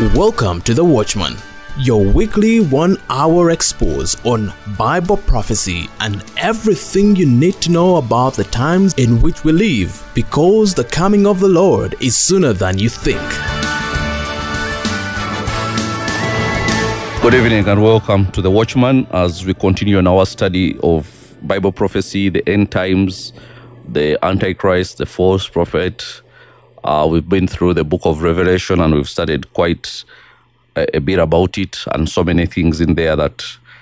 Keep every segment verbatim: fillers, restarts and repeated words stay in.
Welcome to The Watchman, your weekly one-hour expose on Bible prophecy and everything you need to know about the times in which we live, because the coming of the Lord is sooner than you think. Good evening and welcome to The Watchman as we continue on our study of Bible prophecy, the end times, the Antichrist, the false prophet. Uh, we've been through the book of Revelation and we've studied quite a, a bit about it, and so many things in there that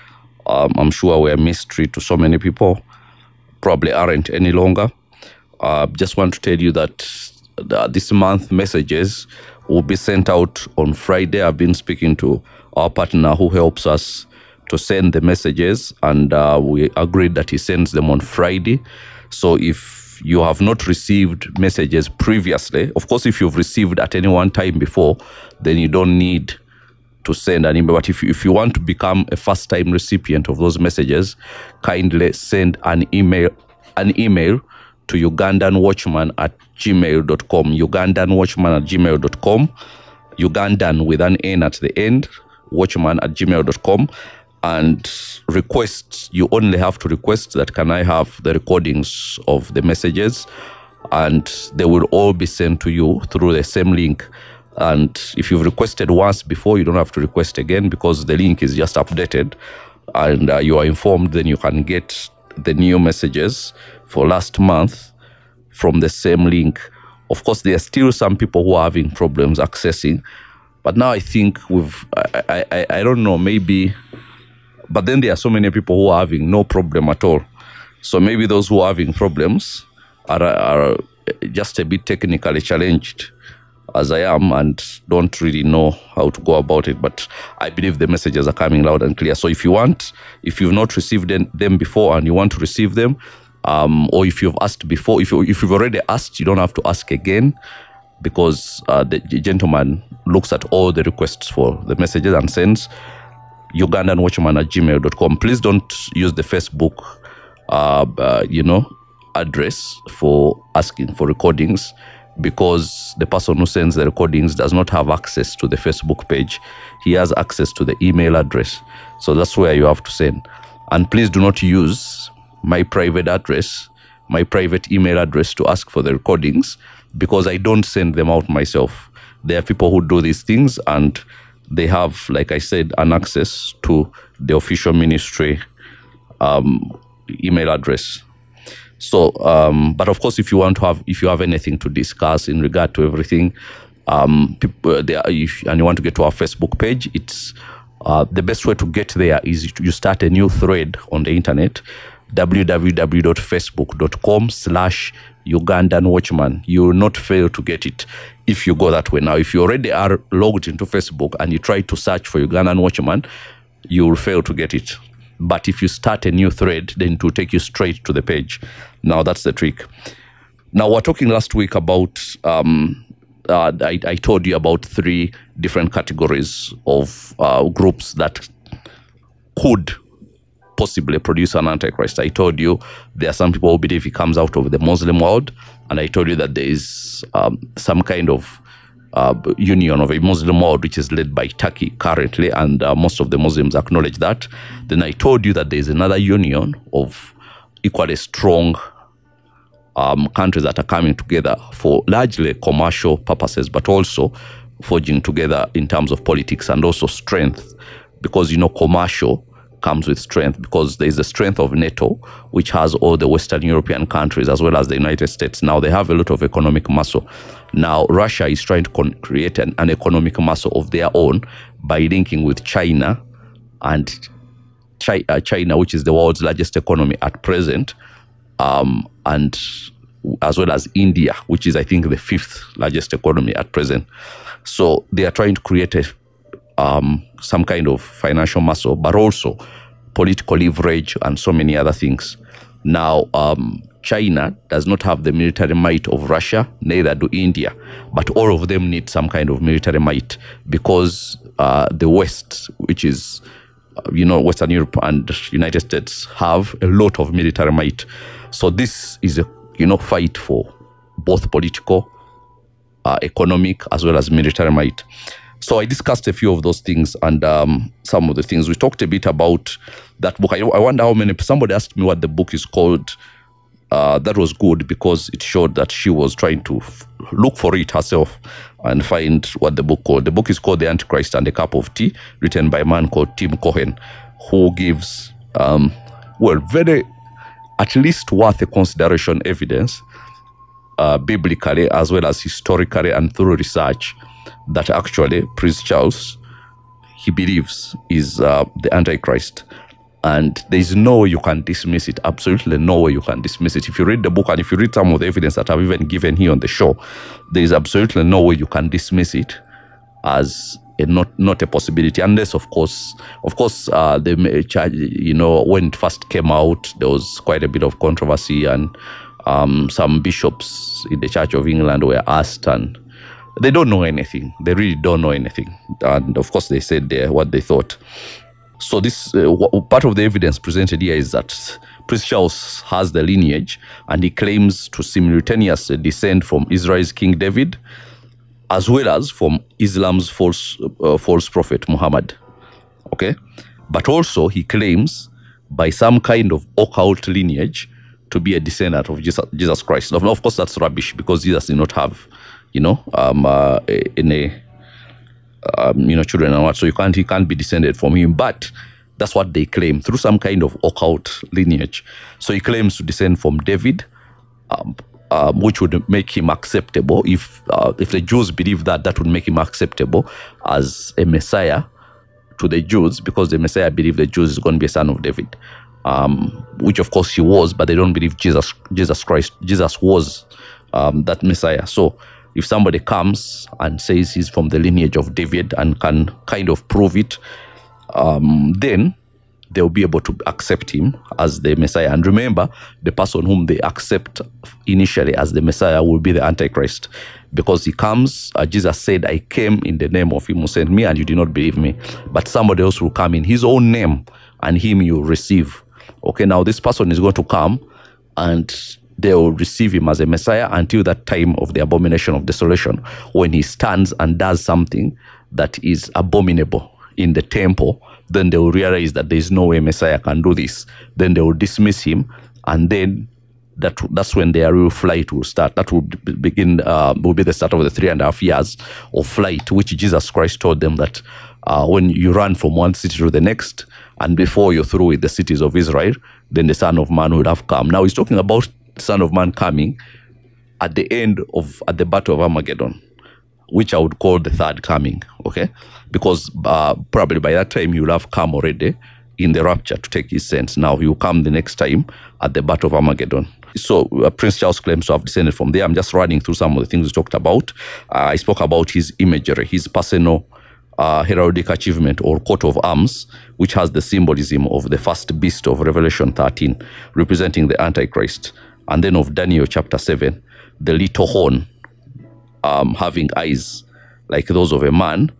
um, I'm sure were a mystery to so many people, probably aren't any longer. I uh, just want to tell you that the, this month messages will be sent out on Friday. I've been speaking to our partner who helps us to send the messages, and uh, we agreed that he sends them on Friday. So if you have not received messages previously, of course, if you've received at any one time before, then you don't need to send an email. But if you, if you want to become a first-time recipient of those messages, kindly send an email an email to ugandanwatchman at gmail dot com, ugandanwatchman at gmail dot com, Ugandan with an N at the end, watchman at gmail dot com, and request. You only have to request that, can I have the recordings of the messages, and they will all be sent to you through the same link. And if you've requested once before, you don't have to request again, because the link is just updated and uh, you are informed. Then you can get the new messages for last month from the same link. Of course, there are still some people who are having problems accessing, but now I think we've I, I, I don't know, maybe. But then there are so many people who are having no problem at all. So maybe those who are having problems are, are just a bit technically challenged, as I am, and don't really know how to go about it. But I believe the messages are coming loud and clear. So if you want, if you've not received them before and you want to receive them, um, or if you've asked before, if, you, if you've already asked, you don't have to ask again, because uh, the gentleman looks at all the requests for the messages and sends. ugandanwatchman at gmail dot com. Please don't use the Facebook, uh, uh, you know, address for asking for recordings, because the person who sends the recordings does not have access to the Facebook page. He has access to the email address. So that's where you have to send. And please do not use my private address, my private email address to ask for the recordings, because I don't send them out myself. There are people who do these things, and they have, like I said, an access to the official ministry um, email address. So, um, but of course, if you want to have, if you have anything to discuss in regard to everything, um, people, they are, if, and you want to get to our Facebook page, it's uh, the best way to get there is you start a new thread on the internet, w w w dot facebook dot com slash Ugandan Watchman. You will not fail to get it if you go that way. Now, if you already are logged into Facebook and you try to search for Ugandan Watchman, you will fail to get it. But if you start a new thread, then it will take you straight to the page. Now, that's the trick. Now, we're talking last week about, um, uh, I, I told you about three different categories of uh, groups that could possibly produce an Antichrist. I told you there are some people who believe he comes out of the Muslim world, and I told you that there is um, some kind of uh, union of a Muslim world which is led by Turkey currently, and uh, most of the Muslims acknowledge that. Then I told you that there is another union of equally strong um, countries that are coming together for largely commercial purposes, but also forging together in terms of politics and also strength, because, you know, commercial comes with strength, because there is the strength of NATO, which has all the Western European countries as well as the United States. Now, they have a lot of economic muscle. Now, Russia is trying to con- create an, an economic muscle of their own by linking with China, and Chi- uh, China, which is the world's largest economy at present, um, and as well as India, which is, I think, the fifth largest economy at present. So they are trying to create a Um, some kind of financial muscle, but also political leverage and so many other things. Now, um, China does not have the military might of Russia, neither do India, but all of them need some kind of military might, because uh, the West, which is, uh, you know, Western Europe and United States, have a lot of military might. So this is a, you know, fight for both political, uh, economic, as well as military might. So I discussed a few of those things, and um, some of the things we talked a bit about that book. I, I wonder how many, somebody asked me what the book is called. Uh, that was good because it showed that she was trying to f- look for it herself and find what the book called. The book is called The Antichrist and a Cup of Tea, written by a man called Tim Cohen, who gives, um, well, very, at least worth a consideration evidence, uh, biblically as well as historically and through research, that actually Prince Charles, he believes, is uh, the Antichrist. And there's no way you can dismiss it. Absolutely no way you can dismiss it. If you read the book and if you read some of the evidence that I've even given here on the show, there is absolutely no way you can dismiss it as a not not a possibility. Unless, of course, of course, uh, the charge, you know, when it first came out, there was quite a bit of controversy, and um, some bishops in the Church of England were asked, and they don't know anything. They really don't know anything. And of course, they said they, what they thought. So this uh, w- part of the evidence presented here is that Prince Charles has the lineage, and he claims to simultaneously descend from Israel's King David, as well as from Islam's false uh, false prophet Muhammad. Okay, but also he claims by some kind of occult lineage to be a descendant of Jesus, Jesus Christ. Of, of course, that's rubbish because Jesus did not have, you know, um, uh, any. Um, you know, children and what, so you can't, he can't be descended from him, but that's what they claim through some kind of occult lineage. So he claims to descend from David, um, um, which would make him acceptable. If uh, if the Jews believe that, that would make him acceptable as a Messiah to the Jews, because the Messiah believed the Jews is going to be a son of David, um, which of course he was, but they don't believe Jesus, Jesus Christ, Jesus was um, that Messiah. So if somebody comes and says he's from the lineage of David and can kind of prove it, um, then they'll be able to accept him as the Messiah. And remember, the person whom they accept initially as the Messiah will be the Antichrist, because he comes, uh, Jesus said, I came in the name of him who sent me, and you did not believe me. But somebody else will come in his own name, and him you receive. Okay, now this person is going to come, and they will receive him as a Messiah until that time of the abomination of desolation, when he stands and does something that is abominable in the temple. Then they will realize that there is no way Messiah can do this. Then they will dismiss him, and then that that's when their real flight will start. That will begin, uh, will be the start of the three and a half years of flight, which Jesus Christ told them that uh, when you run from one city to the next, and before you're through with the cities of Israel, then the Son of Man would have come. Now he's talking about Son of Man coming at the end of, at the Battle of Armageddon, which I would call the third coming, okay? Because uh, probably by that time he will have come already in the rapture to take his saints. Now he will come the next time at the Battle of Armageddon. So uh, Prince Charles claims to have descended from there. I'm just running through some of the things we talked about. Uh, I spoke about his imagery, his personal uh, heraldic achievement or coat of arms, which has the symbolism of the first beast of Revelation thirteen, representing the Antichrist. And then of Daniel chapter seven, the little horn, um, having eyes like those of a man.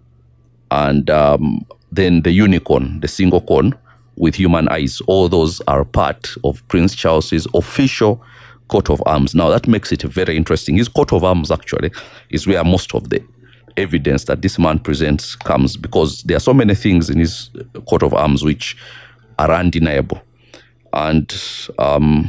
And um, then the unicorn, the single corn with human eyes. All those are part of Prince Charles's official coat of arms. Now that makes it very interesting. His coat of arms actually is where most of the evidence that this man presents comes, because there are so many things in his coat of arms which are undeniable. And um,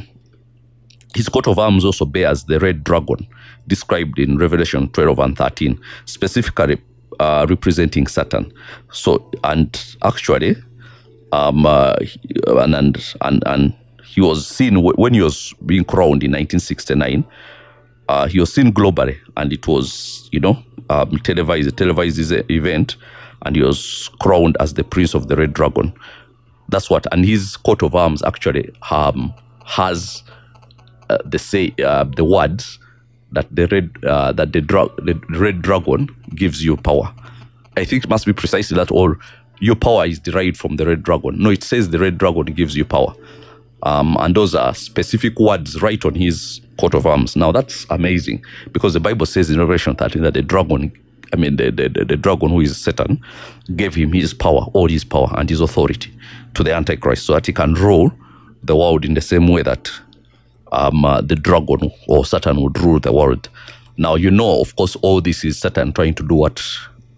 his coat of arms also bears the red dragon described in Revelation twelve and thirteen, specifically uh, representing Satan. So, and actually, um, uh, and, and, and, and he was seen, when he was being crowned in nineteen sixty-nine, uh, he was seen globally, and it was, you know, um, televised, a televised event, and he was crowned as the Prince of the Red Dragon. That's what, and his coat of arms actually um, has uh, the say uh, the words that the red uh, that the, dra- the red dragon gives you power. I think it must be precisely that, or your power is derived from the red dragon. No, it says the red dragon gives you power, um, and those are specific words right on his coat of arms. Now that's amazing, because the Bible says in Revelation thirteen that the dragon, I mean the, the, the, the dragon who is Satan, gave him his power, all his power and his authority to the Antichrist, so that he can rule the world in the same way that um, uh, the dragon or Satan would rule the world. Now, you know, of course, all this is Satan trying to do what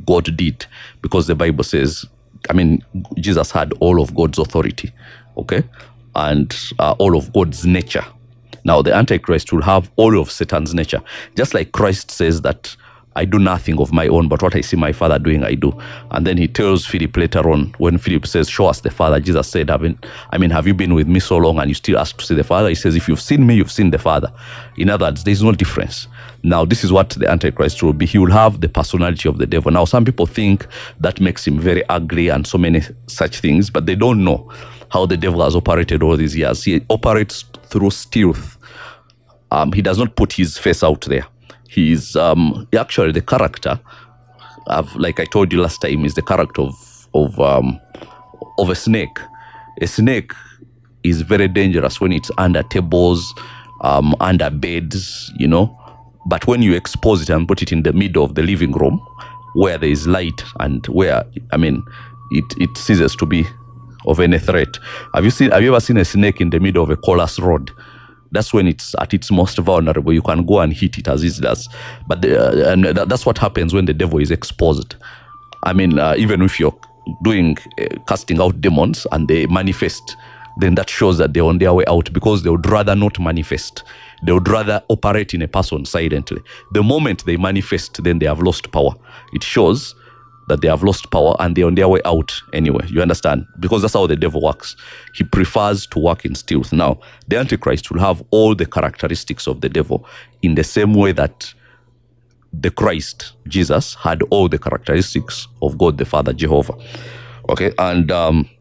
God did, because the Bible says, I mean, Jesus had all of God's authority, okay, and uh, all of God's nature. Now, the Antichrist will have all of Satan's nature, just like Christ says that I do nothing of my own, but what I see my Father doing, I do. And then he tells Philip later on, when Philip says, show us the Father, Jesus said, I mean, I mean, have you been with me so long and you still ask to see the Father? He says, if you've seen me, you've seen the Father. In other words, there's no difference. Now, this is what the Antichrist will be. He will have the personality of the devil. Now, some people think that makes him very ugly and so many such things, but they don't know how the devil has operated all these years. He operates through stealth. Um, he does not put his face out there. He is um, actually the character of, like I told you last time, is the character of of um, of a snake. A snake is very dangerous when it's under tables, um, under beds, you know. But when you expose it and put it in the middle of the living room, where there is light and where, I mean, it it ceases to be of any threat. Have you seen? Have you ever seen a snake in the middle of a coalesce road? That's when it's at its most vulnerable. You can go and hit it as easy as. But the, uh, and that's what happens when the devil is exposed. I mean, uh, even if you're doing uh, casting out demons and they manifest, then that shows that they're on their way out, because they would rather not manifest. They would rather operate in a person silently. The moment they manifest, then they have lost power. It shows that they have lost power and they're on their way out anyway. You understand? Because that's how the devil works. He prefers to work in stealth. Now, the Antichrist will have all the characteristics of the devil in the same way that the Christ, Jesus, had all the characteristics of God the Father, Jehovah. Okay, and um,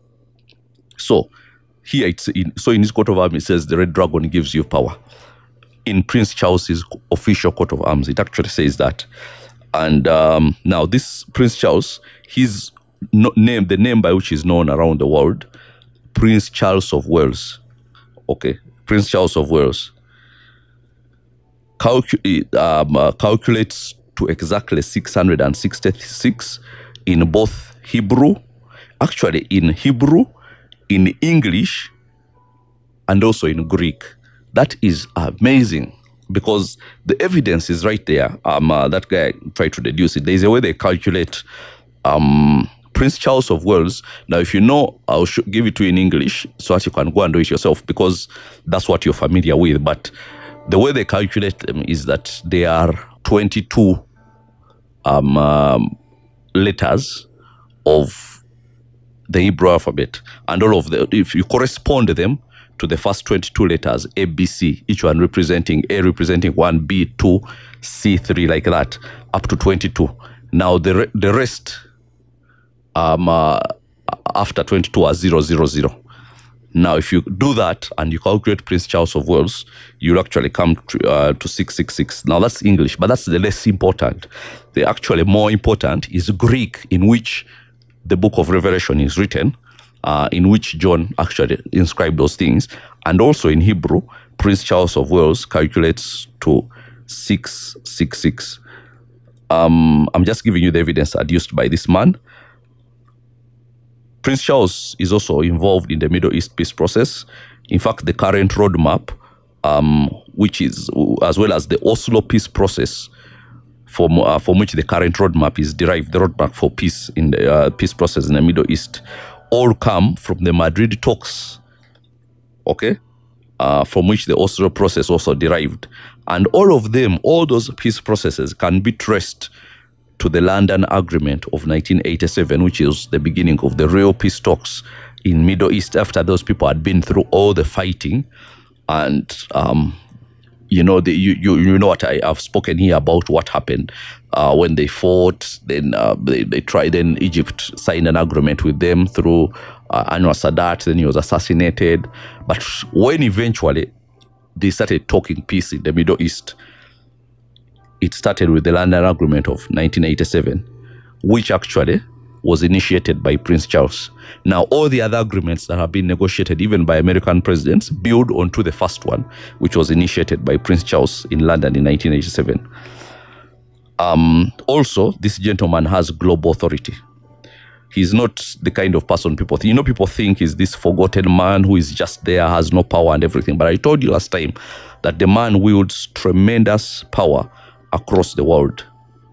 so here it's in, so in his coat of arms it says the red dragon gives you power. In Prince Charles's official coat of arms, it actually says that. And um, now this Prince Charles, his no, name, the name by which he's known around the world, Prince Charles of Wales. Okay, Prince Charles of Wales. Calcu- um, uh, calculates to exactly six hundred sixty-six in both Hebrew, actually in Hebrew, in English, and also in Greek. That is amazing, because the evidence is right there. Um, uh, that guy tried to deduce it. There's a way they calculate um, Prince Charles of Wales. Now, if you know, I'll sh- give it to you in English so that you can go and do it yourself, because that's what you're familiar with. But the way they calculate them is that there are twenty-two um, um, letters of the Hebrew alphabet. And all of the, if you correspond them to the first twenty-two letters, A, B, C, each one representing, A representing one, B, two, C, three, like that, up to twenty-two. Now, the re- the rest um, uh, after twenty-two are zero, zero, zero. Now, if you do that and you calculate Prince Charles of Wales, you'll actually come to, uh, to six six six. Now, that's English, but that's the less important. The actually more important is Greek, in which the book of Revelation is written, uh, in which John actually inscribed those things. And also in Hebrew, Prince Charles of Wales calculates to six six six. Um, I'm just giving you the evidence adduced by this man. Prince Charles is also involved in the Middle East peace process. In fact, the current roadmap, um, which is, as well as the Oslo peace process, from, uh, from which the current roadmap is derived, the roadmap for peace in the uh, peace process in the Middle East, all come from the Madrid talks, okay, uh, from which the Oslo process also derived. And all of them, all those peace processes can be traced to the London Agreement of nineteen eighty-seven, which is the beginning of the real peace talks in Middle East, after those people had been through all the fighting. And, um, you know, the, you, you you know what, I have spoken here about what happened uh, when they fought. Then uh, they, they tried, then Egypt signed an agreement with them through uh, Anwar Sadat, then he was assassinated. But when eventually they started talking peace in the Middle East, it started with the London Agreement of nineteen eighty-seven, which actually was initiated by Prince Charles. Now, all the other agreements that have been negotiated, even by American presidents, build onto the first one, which was initiated by Prince Charles in London in nineteen eighty-seven. Um, also, this gentleman has global authority. He's not the kind of person people think. You know, people think he's this forgotten man who is just there, has no power and everything. But I told you last time that the man wields tremendous power across the world.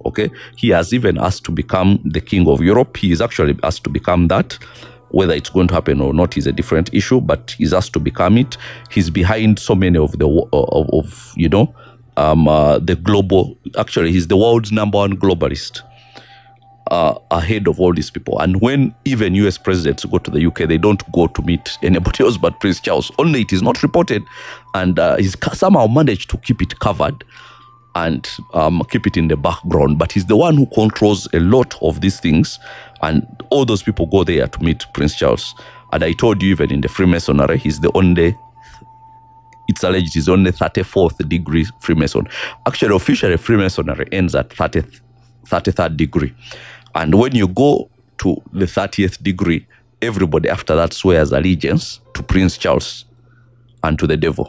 Okay, he has even asked to become the king of Europe. He is actually asked to become that. Whether it's going to happen or not is a different issue, but he's asked to become it. He's behind so many of the of, of you know um, uh, the global. Actually, he's the world's number one globalist, uh, ahead of all these people. And when even U S presidents go to the U K, they don't go to meet anybody else but Prince Charles. Only it is not reported, and uh, he's somehow managed to keep it covered and um, keep it in the background. But he's the one who controls a lot of these things, and all those people go there to meet Prince Charles. And I told you, even in the Freemasonry, he's the only, it's alleged he's only thirty-fourth degree Freemason. Actually, officially, Freemasonry ends at thirtieth, thirty-third degree. And when you go to the thirtieth degree, everybody after that swears allegiance to Prince Charles and to the devil.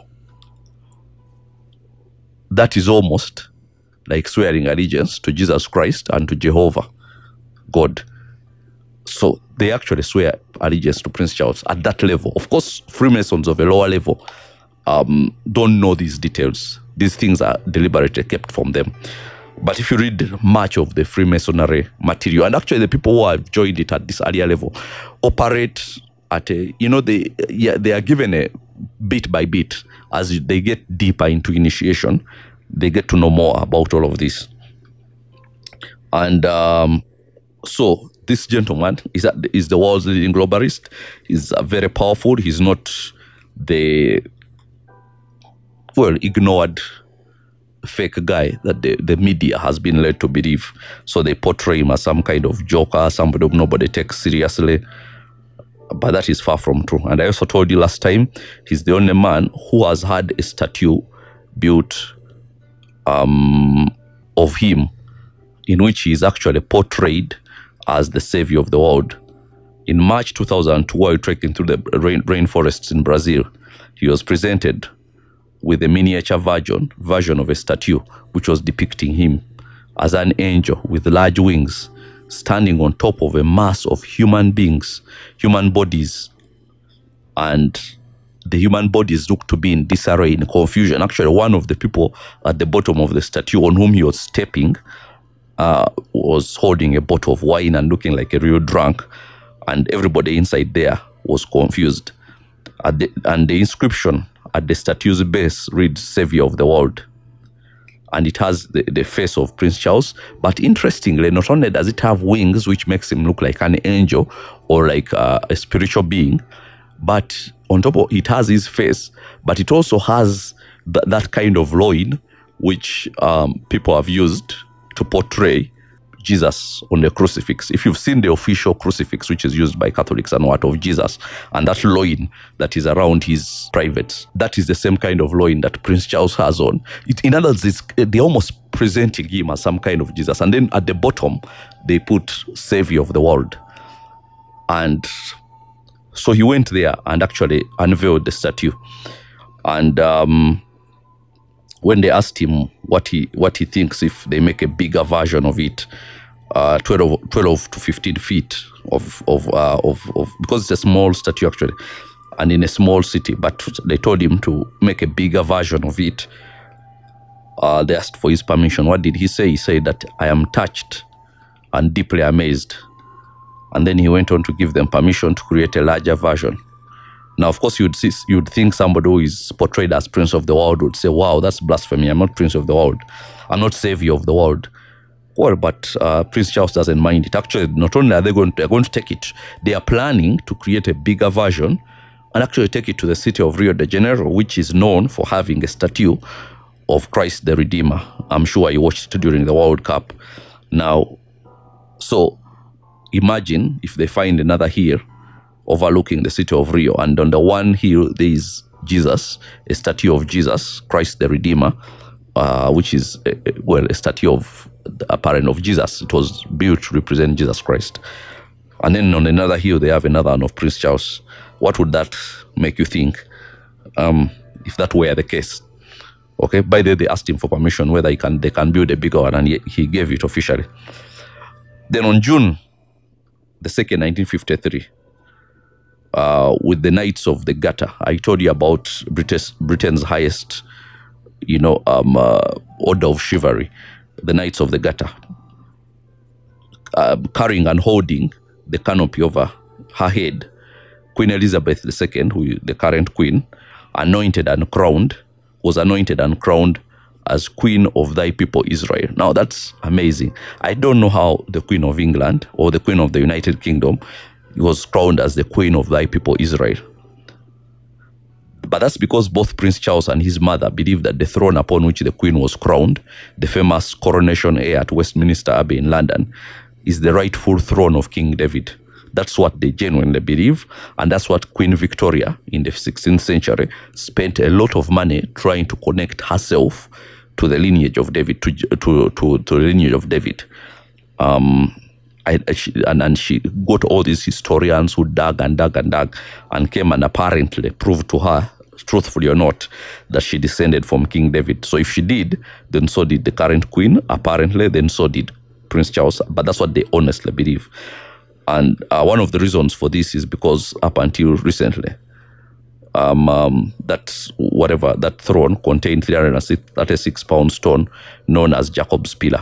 That is almost like swearing allegiance to Jesus Christ and to Jehovah, God. So they actually swear allegiance to Prince Charles at that level. Of course, Freemasons of a lower level um, don't know these details. These things are deliberately kept from them. But if you read much of the Freemasonry material, and actually the people who have joined it at this earlier level operate at a, you know, they, yeah, they are given a bit by bit. As they get deeper into initiation, they get to know more about all of this. And um, so this gentleman is, a, is the world's leading globalist. He's uh, very powerful. He's not the, well, ignored fake guy that the, the media has been led to believe. So they portray him as some kind of joker, somebody who nobody takes seriously. But that is far from true. And I also told you last time, he's the only man who has had a statue built um, of him, in which he is actually portrayed as the savior of the world. In March two thousand two, while trekking through the rain, rainforests in Brazil, he was presented with a miniature version, version of a statue, which was depicting him as an angel with large wings, standing on top of a mass of human beings, human bodies. And the human bodies looked to be in disarray, in confusion. Actually, one of the people at the bottom of the statue on whom he was stepping uh, was holding a bottle of wine and looking like a real drunk. And everybody inside there was confused. At the, and the inscription at the statue's base reads, "Savior of the World." And it has the, the face of Prince Charles. But interestingly, not only does it have wings, which makes him look like an angel or like uh, a spiritual being, but on top of it, it has his face, but it also has th that kind of loin, which um, people have used to portray Jesus on the crucifix. If you've seen the official crucifix, which is used by Catholics and what of Jesus, and that loin that is around his privates, that is the same kind of loin that Prince Charles has on. It, in other words, it's, they're almost presenting him as some kind of Jesus. And then at the bottom, they put Savior of the World. And so he went there and actually unveiled the statue. And um, when they asked him what he what he thinks if they make a bigger version of it, uh, twelve, twelve to fifteen feet of of, uh, of of because it's a small statue actually, and in a small city. But they told him to make a bigger version of it. Uh, they asked for his permission. What did he say? He said that, "I am touched and deeply amazed." And then he went on to give them permission to create a larger version. Now, of course, you'd see, you'd think somebody who is portrayed as Prince of the World would say, "Wow, that's blasphemy. I'm not Prince of the World. I'm not Savior of the World." Well, but uh, Prince Charles doesn't mind it. Actually, not only are they going to, they're going to take it, they are planning to create a bigger version and actually take it to the city of Rio de Janeiro, which is known for having a statue of Christ the Redeemer. I'm sure you watched it during the World Cup. Now, so imagine if they find another hill overlooking the city of Rio, and on the one hill there is Jesus, a statue of Jesus, Christ the Redeemer, uh, which is, a, well, a statue of a parent of Jesus. It was built to represent Jesus Christ. And then on another hill they have another one of Prince Charles. What would that make you think, um, if that were the case? Okay, by the way, they asked him for permission whether he can they can build a bigger one, and he, he gave it officially. Then on June the second, nineteen fifty-three, uh, with the Knights of the Garter, I told you about Britain's, Britain's highest, you know, um, uh, order of chivalry, the Knights of the Garter. uh, carrying and holding the canopy over her head, Queen Elizabeth the Second, who the current queen, anointed and crowned, was anointed and crowned as Queen of thy people Israel. Now that's amazing. I don't know how the Queen of England or the Queen of the United Kingdom was crowned as the Queen of thy people Israel. But that's because both Prince Charles and his mother believed that the throne upon which the Queen was crowned, the famous Coronation Air at Westminster Abbey in London, is the rightful throne of King David. That's what they genuinely believe, and that's what Queen Victoria in the sixteenth century spent a lot of money trying to connect herself to the lineage of David, to to to, to the lineage of David. Um, I, she, and, and she got all these historians who dug and dug and dug and came and apparently proved to her, truthfully or not, that she descended from King David. So if she did, then so did the current queen, apparently, then so did Prince Charles. But that's what they honestly believe. And uh, one of the reasons for this is because up until recently, um, um, that whatever, that throne contained three hundred thirty-six pound stone known as Jacob's pillar,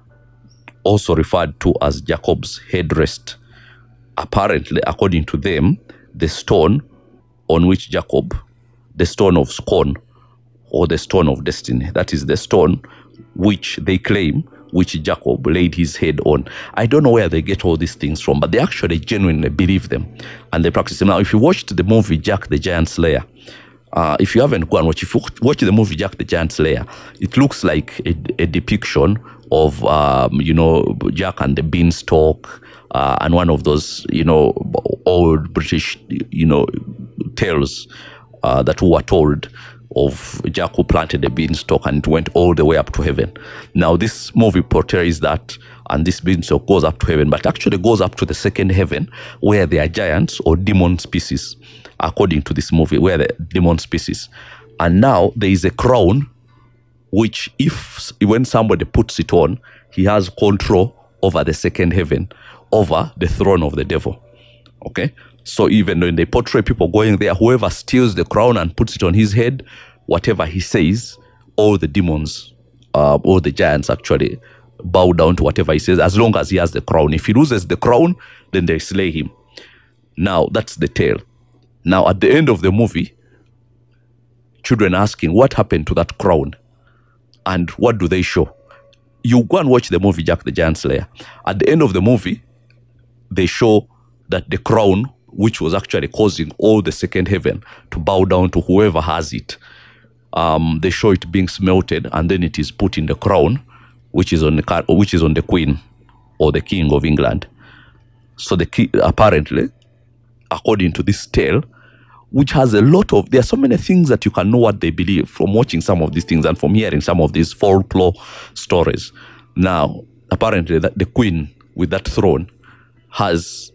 also referred to as Jacob's headrest. Apparently, according to them, the stone on which Jacob, the stone of scorn, or the stone of destiny, that is the stone which they claim, which Jacob laid his head on. I don't know where they get all these things from, but they actually genuinely believe them and they practice them. Now, if you watched the movie Jack the Giant Slayer, uh, if you haven't gone watch, if you watch the movie Jack the Giant Slayer, it looks like a, a depiction of, um, you know, Jack and the Beanstalk, uh, and one of those, you know, old British, you know, tales uh, that were told of Jack who planted a beanstalk and it went all the way up to heaven. Now, this movie portrays that, and this beanstalk goes up to heaven, but actually goes up to the second heaven, where there are giants or demon species, according to this movie, where the demon species. And now there is a crown, which if, when somebody puts it on, he has control over the second heaven, over the throne of the devil. Okay? So even when they portray people going there, whoever steals the crown and puts it on his head, whatever he says, all the demons, uh, all the giants actually bow down to whatever he says, as long as he has the crown. If he loses the crown, then they slay him. Now, that's the tale. Now, at the end of the movie, children asking, what happened to that crown? And what do they show? You go and watch the movie Jack the Giant Slayer. At the end of the movie, they show that the crown, which was actually causing all the second heaven to bow down to whoever has it, um, they show it being smelted, and then it is put in the crown, which is on the which is on the Queen or the King of England. So the key, apparently, according to this tale, which has a lot of, there are so many things that you can know what they believe from watching some of these things and from hearing some of these folklore stories. Now, apparently, that the Queen with that throne has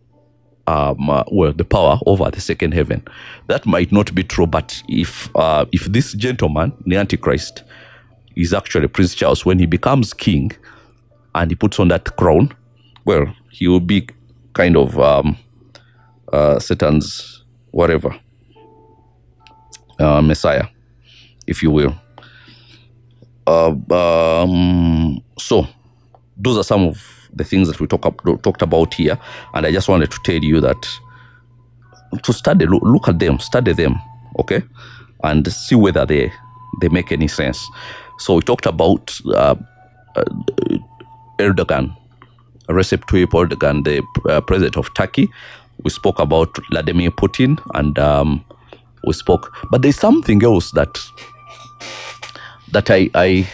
Um, uh, well, the power over the second heaven. That might not be true, but if uh, if this gentleman, the Antichrist, is actually Prince Charles, when he becomes king and he puts on that crown, well, he will be kind of um, uh, Satan's whatever, uh, Messiah, if you will. Uh, um, so, those are some of the things that we talk up, talked about here, and I just wanted to tell you that to study, look, look at them, study them, okay, and see whether they they make any sense. So we talked about uh, uh, Erdogan, Recep Tayyip Erdogan, the uh, president of Turkey. We spoke about Vladimir Putin, and um, we spoke, but there's something else that that I. I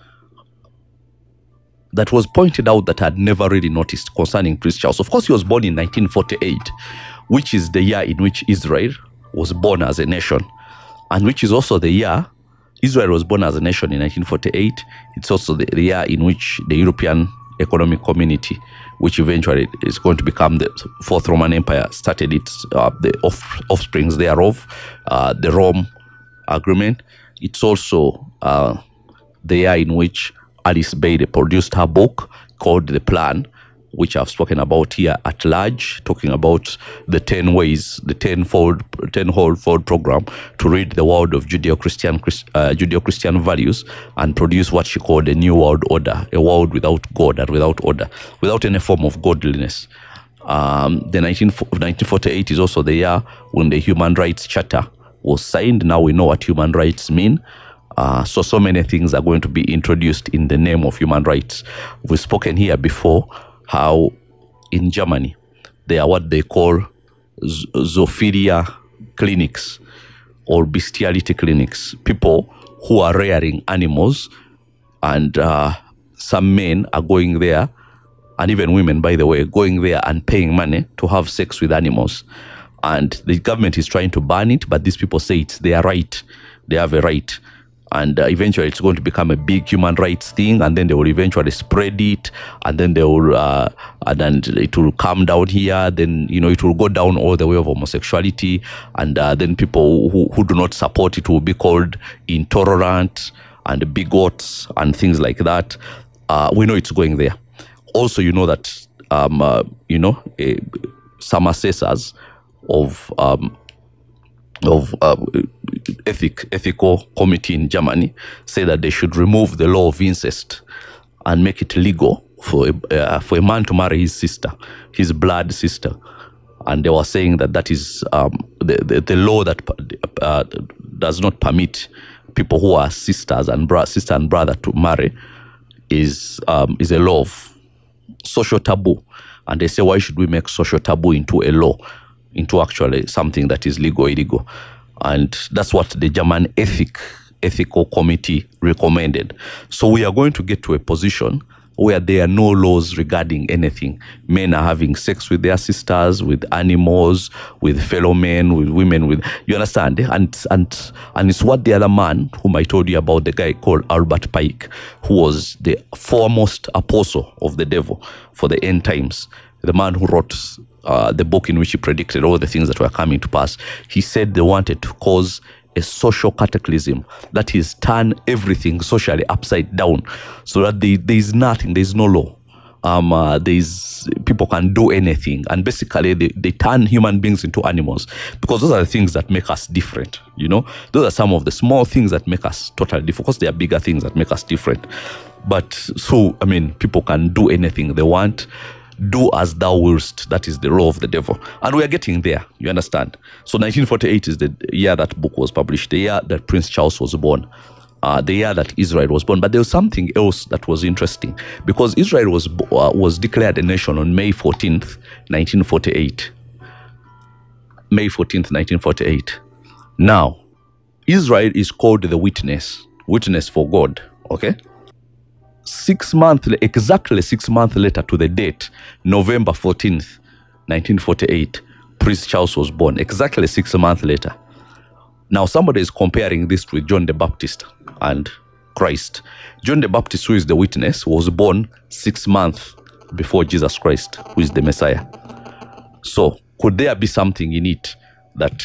that was pointed out that I had never really noticed concerning Prince Charles. Of course, he was born in nineteen forty-eight, which is the year in which Israel was born as a nation, and which is also the year Israel was born as a nation in nineteen forty-eight. It's also the, the year in which the European Economic Community, which eventually is going to become the Fourth Roman Empire, started its uh, the off, offsprings thereof, uh, the Rome Agreement. It's also uh, the year in which Alice Bailey produced her book called The Plan, which I've spoken about here at large, talking about the ten ways, the tenfold, tenfold program to rid the world of Judeo-Christian uh, Judeo-Christian values and produce what she called a new world order, a world without God and without order, without any form of godliness. Um, the nineteen forty-eight is also the year when the Human Rights Charter was signed. Now we know what human rights mean. Uh, so, so many things are going to be introduced in the name of human rights. We've spoken here before how in Germany, they are what they call z- zoophilia clinics or bestiality clinics. People who are rearing animals, and uh, some men are going there, and even women, by the way, going there and paying money to have sex with animals. And the government is trying to ban it, but these people say it's their right. They have a right. And uh, eventually it's going to become a big human rights thing, and then they will eventually spread it, and then they will, uh, and then it will come down here. Then, you know, it will go down all the way of homosexuality, and uh, then people who, who do not support it will be called intolerant and bigots and things like that. Uh, we know it's going there. Also, you know that, um, uh, you know, uh, some assessors of um, of uh, ethic ethical committee in Germany say that they should remove the law of incest and make it legal for a, uh, for a man to marry his sister, his blood sister. And they were saying that that is um, the, the the law that uh, does not permit people who are sisters and bro- sister and brother to marry is um, is a law of social taboo. And they say, why should we make social taboo into a law, into actually something that is legal, illegal? And that's what the German ethic ethical committee recommended. So we are going to get to a position where there are no laws regarding anything. Men are having sex with their sisters, with animals, with fellow men, with women, with, you understand? And and and it's what the other man, whom I told you about, the guy called Albert Pike, who was the foremost apostle of the devil for the end times, the man who wrote uh, the book in which he predicted all the things that were coming to pass. He said they wanted to cause a social cataclysm, that is, turn everything socially upside down, so that they, there is nothing, there is no law. Um, uh, there is, people can do anything, and basically they, they turn human beings into animals, because those are the things that make us different. You know, those are some of the small things that make us totally different. Of course, there are bigger things that make us different, but so I mean, people can do anything they want. Do as thou willst. That is the law of the devil. And we are getting there. You understand? So nineteen forty-eight is the year that book was published, the year that Prince Charles was born, uh, the year that Israel was born. But there was something else that was interesting, because Israel was uh, was declared a nation on May fourteenth, nineteen forty-eight. May fourteenth, nineteen forty-eight. Now, Israel is called the witness, witness for God, okay? Six months, exactly six months later to the date, November fourteenth, nineteen forty-eight, Prince Charles was born. Exactly six months later. Now, somebody is comparing this with John the Baptist and Christ. John the Baptist, who is the witness, was born six months before Jesus Christ, who is the Messiah. So, could there be something in it that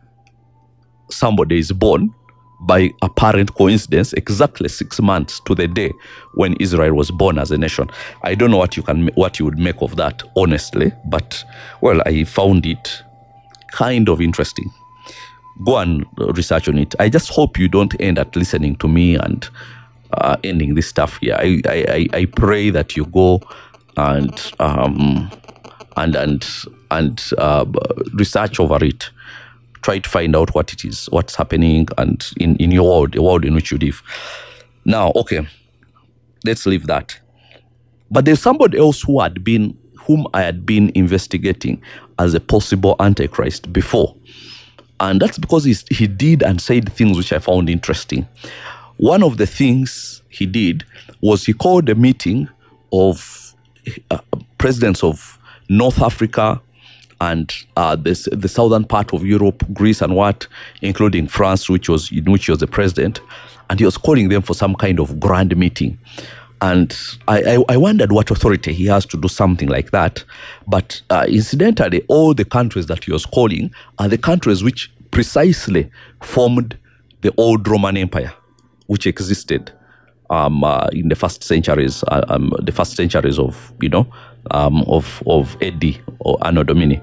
somebody is born by apparent coincidence exactly six months to the day when Israel was born as a nation? I don't know what you can, what you would make of that, honestly, but well, I found it kind of interesting. Go and research on it. I just hope you don't end at listening to me and uh, ending this stuff here. I, I, I pray that you go and um, and and and uh, research over it. Try to find out what it is, what's happening, and in, in your world, the world in which you live. Now, okay, let's leave that. But there's somebody else who had been, whom I had been investigating as a possible Antichrist before. And that's because he's, he did and said things which I found interesting. One of the things he did was he called a meeting of uh, presidents of North Africa, and uh, this, the southern part of Europe, Greece and what, including France, which was in which he was the president, and he was calling them for some kind of grand meeting. And I, I, I wondered what authority he has to do something like that. But uh, incidentally, all the countries that he was calling are the countries which precisely formed the old Roman Empire, which existed um, uh, in the first centuries, uh, um, the first centuries of, you know, um, of of Eddie or Anno Domini.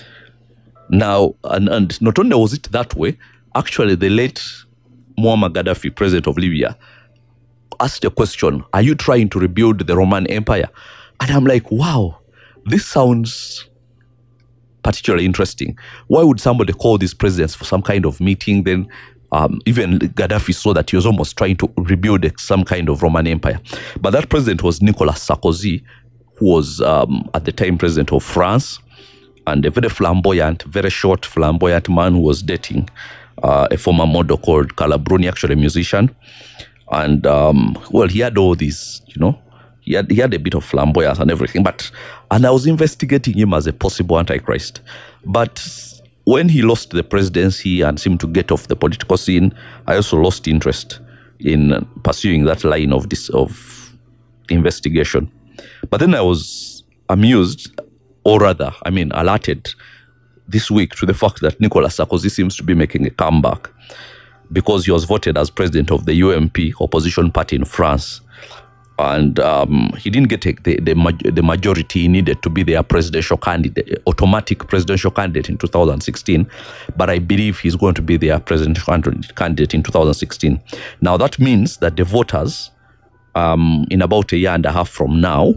Now, and, and not only was it that way, actually the late Muammar Gaddafi, president of Libya, asked a question, are you trying to rebuild the Roman Empire? And I'm like, wow, this sounds particularly interesting. Why would somebody call these presidents for some kind of meeting? Then um, even Gaddafi saw that he was almost trying to rebuild some kind of Roman Empire. But that president was Nicolas Sarkozy, who was um, at the time president of France, and a very flamboyant, very short, flamboyant man who was dating uh, a former model called Carla Bruni, actually a musician. And, um, well, he had all these, you know, he had, he had a bit of flamboyance and everything. But, and I was investigating him as a possible antichrist. But when he lost the presidency and seemed to get off the political scene, I also lost interest in pursuing that line of this of investigation. But then I was amused, or rather, I mean, alerted this week to the fact that Nicolas Sarkozy seems to be making a comeback because he was voted as president of the U M P, opposition party in France. And um, he didn't get a, the, the, the majority he needed to be their presidential candidate, automatic presidential candidate in two thousand sixteen. But I believe he's going to be their presidential candidate in two thousand sixteen. Now, that means that the voters, um, in about a year and a half from now,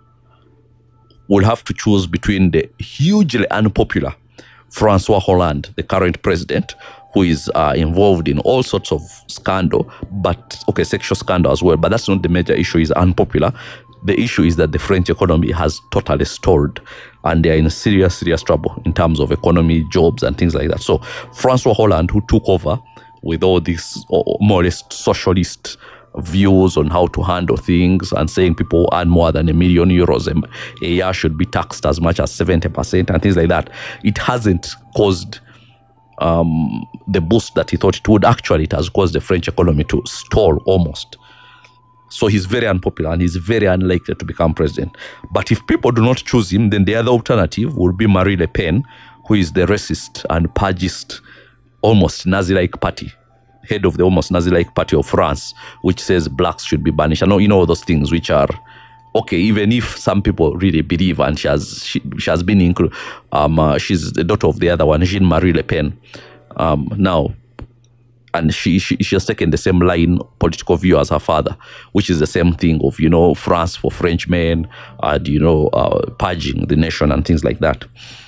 will have to choose between the hugely unpopular Francois Hollande, the current president, who is uh, involved in all sorts of scandal, but, okay, sexual scandal as well, but that's not the major issue. He's unpopular. The issue is that the French economy has totally stalled, and they're in serious, serious trouble in terms of economy, jobs, and things like that. So Francois Hollande, who took over with all these more or less socialist views on how to handle things and saying people who earn more than a million euros a year should be taxed as much as seventy percent and things like that, it hasn't caused um, the boost that he thought it would. Actually, it has caused the French economy to stall almost. So he's very unpopular and he's very unlikely to become president. But if people do not choose him, then the other alternative will be Marine Le Pen, who is the racist and pagist, almost Nazi-like party, head of the almost Nazi-like party of France, which says blacks should be banished. I know, you know, all those things which are, okay, even if some people really believe, and she has she, she has been included, um, uh, she's the daughter of the other one, Jean-Marie Le Pen, um, now, and she, she she has taken the same line, political view as her father, which is the same thing of, you know, France for Frenchmen, and, you know, uh, purging the nation and things like that.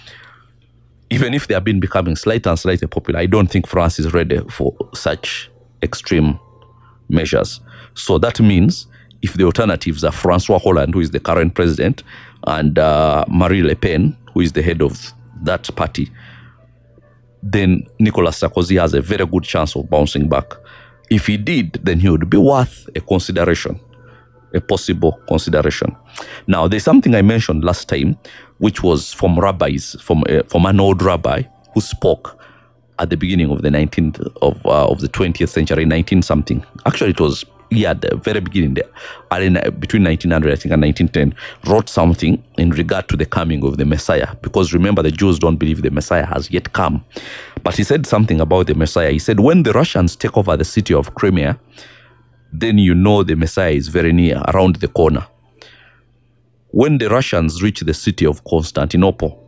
Even if they have been becoming slightly and slightly popular, I don't think France is ready for such extreme measures. So that means if the alternatives are Francois Hollande, who is the current president, and uh, Marine Le Pen, who is the head of that party, then Nicolas Sarkozy has a very good chance of bouncing back. If he did, then he would be worth a consideration, a possible consideration. Now, there's something I mentioned last time, which was from rabbis, from uh, from an old rabbi who spoke at the beginning of the nineteenth of uh, of the twentieth century, nineteen something. Actually, it was yeah, at the very beginning there, and in, between nineteen hundred, I think, and nineteen ten, wrote something in regard to the coming of the Messiah. Because remember, the Jews don't believe the Messiah has yet come. But he said something about the Messiah. He said, when the Russians take over the city of Crimea, then you know the Messiah is very near, around the corner. When the Russians reach the city of Constantinople,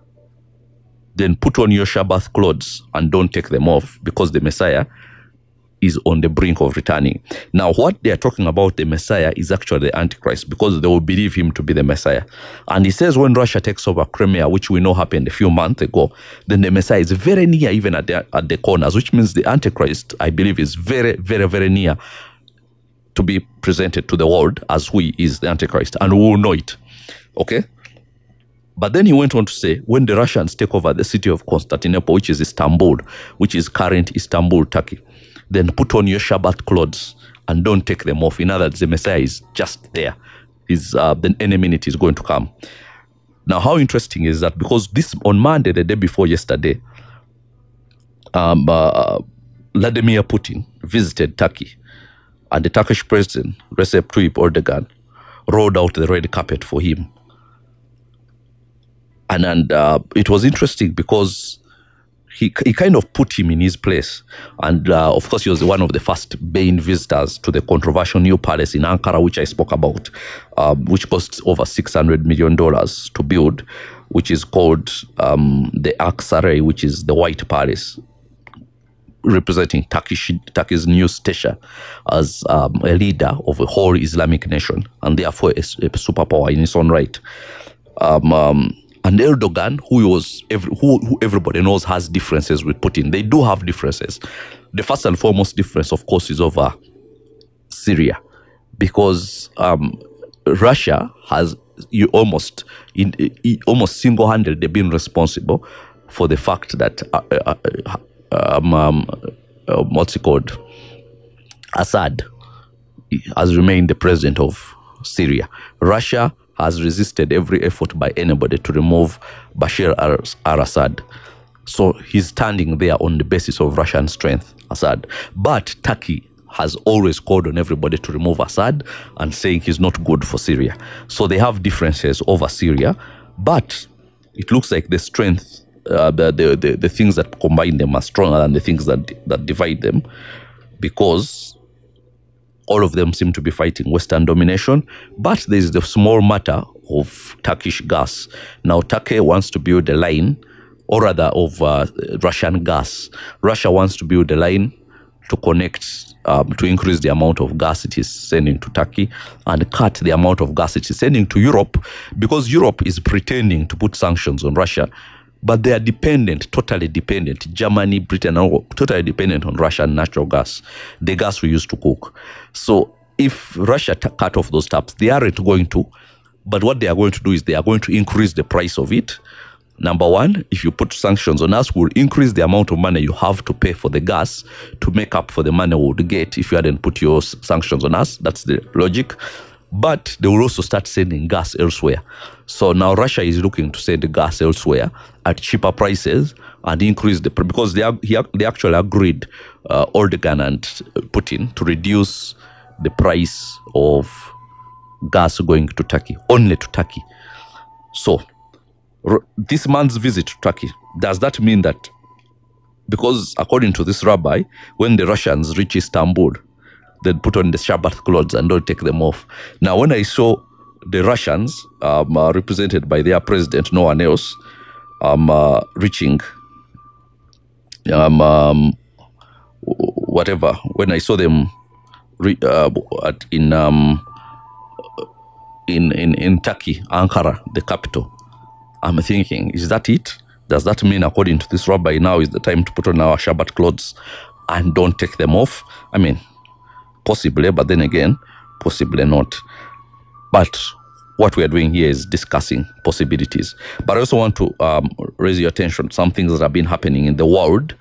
then put on your Shabbat clothes and don't take them off, because the Messiah is on the brink of returning. Now, what they are talking about, the Messiah, is actually the Antichrist, because they will believe him to be the Messiah. And he says when Russia takes over Crimea, which we know happened a few months ago, then the Messiah is very near, even at the, at the corners, which means the Antichrist, I believe, is very, very, very near to be presented to the world as who he is, the Antichrist, and we will know it. Okay? But then he went on to say, when the Russians take over the city of Constantinople, which is Istanbul, which is current Istanbul, Turkey, then put on your Shabbat clothes and don't take them off. In other words, the Messiah is just there. Is uh, then any minute is going to come. Now, how interesting is that? Because this, on Monday, the day before yesterday, um, uh, Vladimir Putin visited Turkey, and the Turkish president, Recep Tayyip Erdogan, rolled out the red carpet for him. And, and uh, it was interesting because he, he kind of put him in his place. And uh, of course, he was one of the first Bain visitors to the controversial new palace in Ankara, which I spoke about, uh, which costs over six hundred million dollars to build, which is called um, the Aksaray, which is the White Palace, representing Turkish, Turkey's new stature as um, a leader of a whole Islamic nation, and therefore a, a superpower in its own right. Um, um, and Erdogan, who was every, who, who everybody knows has differences with Putin. They do have differences. The first and foremost difference, of course, is over Syria, because um, Russia has you almost in, in, almost single-handedly been responsible for the fact that uh, uh, um, um, uh, what's it called? Assad has remained the president of Syria. Russia has resisted every effort by anybody to remove Bashar al-Assad. So he's standing there on the basis of Russian strength, Assad. But Turkey has always called on everybody to remove Assad and saying he's not good for Syria. So they have differences over Syria, but it looks like the strength, uh, the, the, the, the things that combine them are stronger than the things that, that divide them, because all of them seem to be fighting Western domination. But there is the small matter of Turkish gas. Now, Turkey wants to build a line, or rather of uh, Russian gas. Russia wants to build a line to connect, um, to increase the amount of gas it is sending to Turkey and cut the amount of gas it is sending to Europe, because Europe is pretending to put sanctions on Russia, but they are dependent, totally dependent. Germany, Britain are totally dependent on Russian natural gas, the gas we use to cook. So if Russia t- cut off those taps, they aren't going to, but what they are going to do is they are going to increase the price of it. Number one, if you put sanctions on us, we'll increase the amount of money you have to pay for the gas to make up for the money we would get if you hadn't put your sanctions on us. That's the logic. But they will also start sending gas elsewhere. So now Russia is looking to send the gas elsewhere at cheaper prices and increase the, because they are, he, they actually agreed, uh, Erdogan and Putin, to reduce the price of gas going to Turkey, only to Turkey. So r- this man's visit to Turkey, does that mean that, because according to this rabbi, when the Russians reach Istanbul, they'd put on the Shabbat clothes and don't take them off. Now, when I saw the Russians, um, uh, represented by their president, no one else, um, uh, reaching, um, um, whatever, when I saw them re- uh, at, in, um, in, in, in Turkey, Ankara, the capital, I'm thinking, is that it? Does that mean, according to this rabbi, now is the time to put on our Shabbat clothes and don't take them off? I mean, possibly, but then again, possibly not. But what we are doing here is discussing possibilities. But I also want to um, raise your attention to some things that have been happening in the world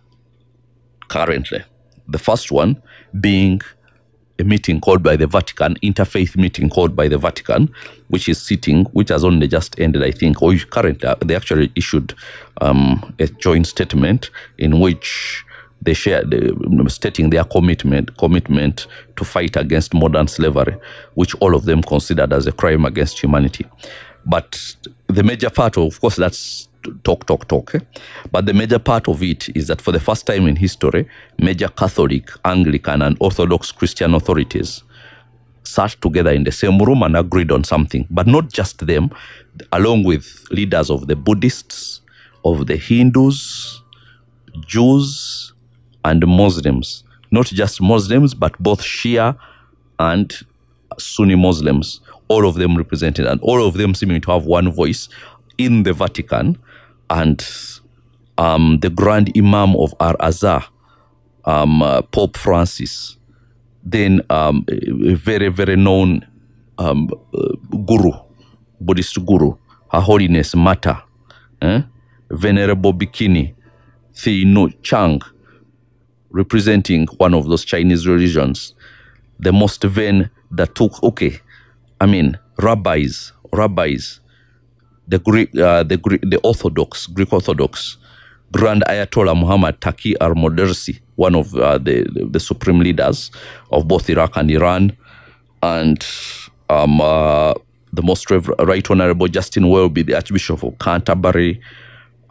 currently. The first one being a meeting called by the Vatican, interfaith meeting called by the Vatican, which is sitting, which has only just ended, I think, or currently, they actually issued um, a joint statement in which they shared, uh, stating their commitment commitment to fight against modern slavery, which all of them considered as a crime against humanity. But the major part of, of course, that's talk, talk, talk. Eh? But the major part of it is that for the first time in history, major Catholic, Anglican, and Orthodox Christian authorities sat together in the same room and agreed on something. But not just them, along with leaders of the Buddhists, of the Hindus, Jews, and Muslims. Not just Muslims, but both Shia and Sunni Muslims. All of them represented, and all of them seeming to have one voice in the Vatican. And um, the Grand Imam of Al-Azhar, um, uh, Pope Francis, then um, a very, very known um, uh, guru, Buddhist guru, Her Holiness Mata, eh? Venerable Bikini, Thino Chang, representing one of those Chinese religions, the most vain that took, okay, I mean, rabbis, rabbis, the Greek, uh, the Greek, the Orthodox, Greek Orthodox, Grand Ayatollah Muhammad Taqi al-Modersi, one of uh, the, the the supreme leaders of both Iraq and Iran, and um, uh, the most Rev- Right Honorable Justin Welby, the Archbishop of Canterbury,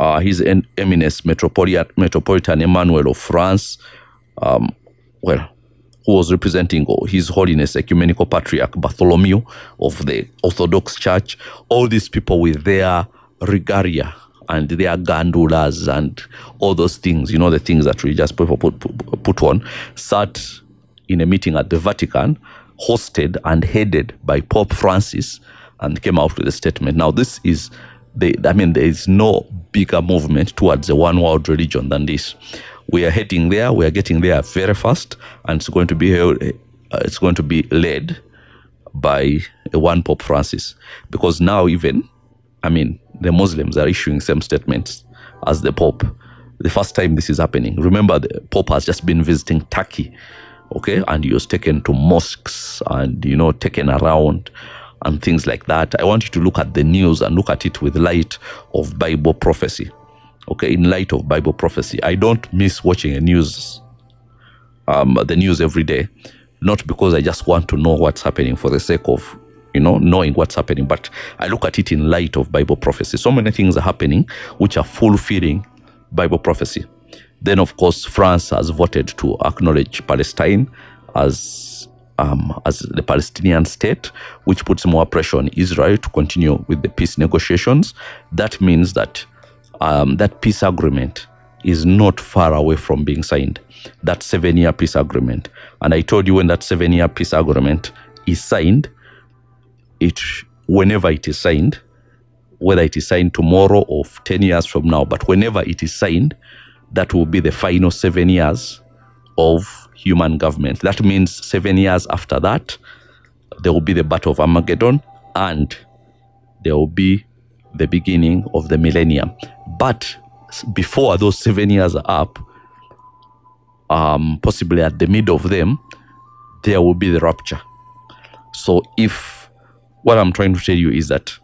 uh, His Eminence Metropolitan, Metropolitan Emmanuel of France, um, well, who was representing His Holiness Ecumenical Patriarch Bartholomew of the Orthodox Church, all these people with their regalia and their gandulas and all those things, you know, the things that religious people put, put, put on, sat in a meeting at the Vatican, hosted and headed by Pope Francis, and came out with a statement. Now, this is, the, I mean, there is no bigger movement towards a one world religion than this. We are heading there. We are getting there very fast, and it's going to be uh, it's going to be led by a one Pope Francis, because now even, I mean, the Muslims are issuing same statements as the Pope. The first time this is happening, remember, the Pope has just been visiting Turkey, okay, and he was taken to mosques and, you know, taken around and things like that. I want you to look at the news and look at it with light of Bible prophecy. Okay, in light of Bible prophecy. I don't miss watching a news, um, the news every day, not because I just want to know what's happening for the sake of, you know, knowing what's happening, but I look at it in light of Bible prophecy. So many things are happening which are fulfilling Bible prophecy. Then, of course, France has voted to acknowledge Palestine as um, as the Palestinian state, which puts more pressure on Israel to continue with the peace negotiations. That means that Um, that peace agreement is not far away from being signed. That seven-year peace agreement. And I told you, when that seven-year peace agreement is signed, it whenever it is signed, whether it is signed tomorrow or ten years from now, but whenever it is signed, that will be the final seven years of human government. That means seven years after that, there will be the Battle of Armageddon, and there will be the beginning of the millennium. But before those seven years are up, um, possibly at the middle of them, there will be the rapture. So if, what I'm trying to tell you is that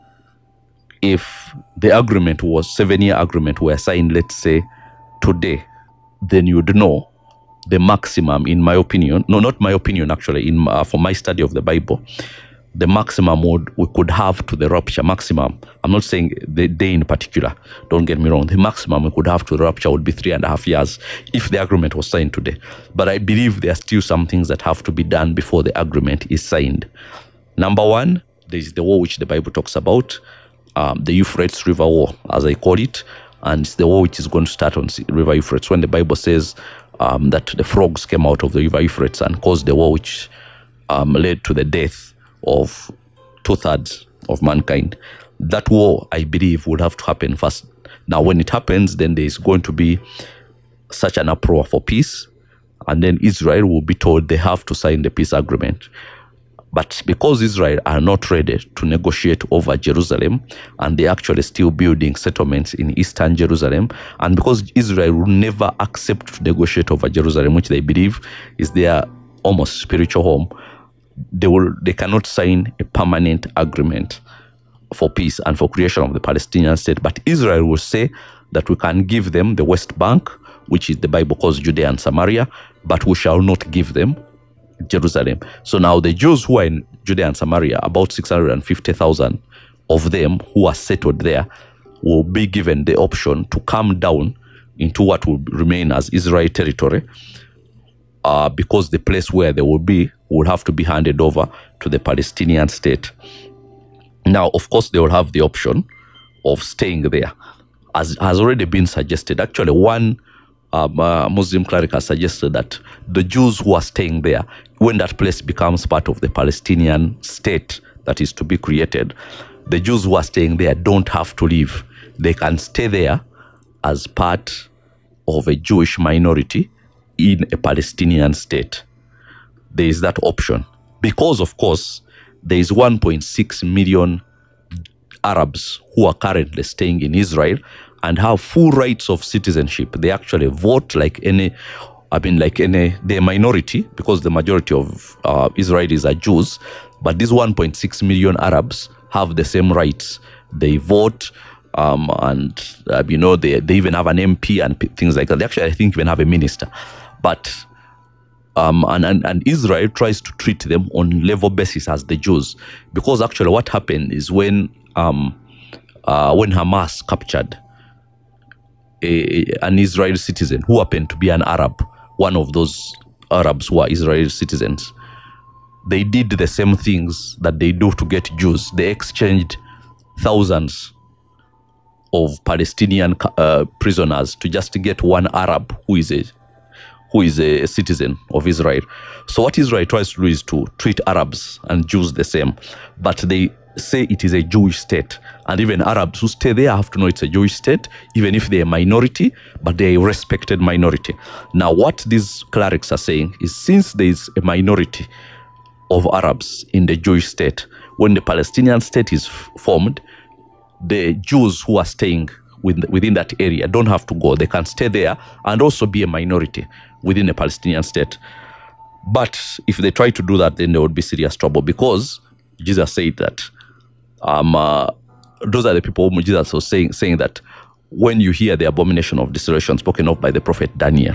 if the agreement was, seven-year agreement were signed, let's say, today, then you'd know the maximum, in my opinion, no, not my opinion, actually, in uh, for my study of the Bible, the maximum would, we could have to the rapture, maximum, I'm not saying the day in particular, don't get me wrong, the maximum we could have to the rapture would be three and a half years if the agreement was signed today. But I believe there are still some things that have to be done before the agreement is signed. Number one, there is the war which the Bible talks about, um, the Euphrates River War, as I call it, and it's the war which is going to start on River Euphrates, when the Bible says um, that the frogs came out of the River Euphrates and caused the war which um, led to the death of two-thirds of mankind. That war, I believe, would have to happen first. Now, when it happens, then there is going to be such an uproar for peace, and then Israel will be told they have to sign the peace agreement. But because Israel are not ready to negotiate over Jerusalem, and they're actually still building settlements in eastern Jerusalem, and because Israel will never accept to negotiate over Jerusalem, which they believe is their almost spiritual home, they will they cannot sign a permanent agreement for peace and for creation of the Palestinian state. But Israel will say that we can give them the West Bank, which is the Bible calls Judea and Samaria, but we shall not give them Jerusalem. So now the Jews who are in Judea and Samaria, about six hundred fifty thousand of them who are settled there, will be given the option to come down into what will remain as Israel territory, uh, because the place where they will be will have to be handed over to the Palestinian state. Now, of course, they will have the option of staying there, as has already been suggested. Actually, one um, uh, Muslim cleric has suggested that the Jews who are staying there, when that place becomes part of the Palestinian state that is to be created, the Jews who are staying there don't have to leave. They can stay there as part of a Jewish minority in a Palestinian state. There is that option. Because, of course, there is one point six million Arabs who are currently staying in Israel and have full rights of citizenship. They actually vote like any, I mean, like any, they're a minority because the majority of uh, Israelis are Jews. But these one point six million Arabs have the same rights. They vote, um, and, uh, you know, they, they even have an M P and p- things like that. They actually, I think, even have a minister. But Um, and, and, and Israel tries to treat them on level basis as the Jews, because actually what happened is when um, uh, when Hamas captured a, an Israeli citizen who happened to be an Arab, one of those Arabs who are Israeli citizens, they did the same things that they do to get Jews. They exchanged thousands of Palestinian uh, prisoners to just get one Arab who is a who is a citizen of Israel. So what Israel tries to do is to treat Arabs and Jews the same, but they say it is a Jewish state, and even Arabs who stay there have to know it's a Jewish state, even if they're a minority, but they're a respected minority. Now what these clerics are saying is, since there is a minority of Arabs in the Jewish state, when the Palestinian state is f- formed, the Jews who are staying within, within that area don't have to go. They can stay there and also be a minority within the Palestinian state. But if they try to do that, then there would be serious trouble, because Jesus said that um, uh, those are the people whom Jesus was saying, saying that when you hear the abomination of desolation spoken of by the prophet Daniel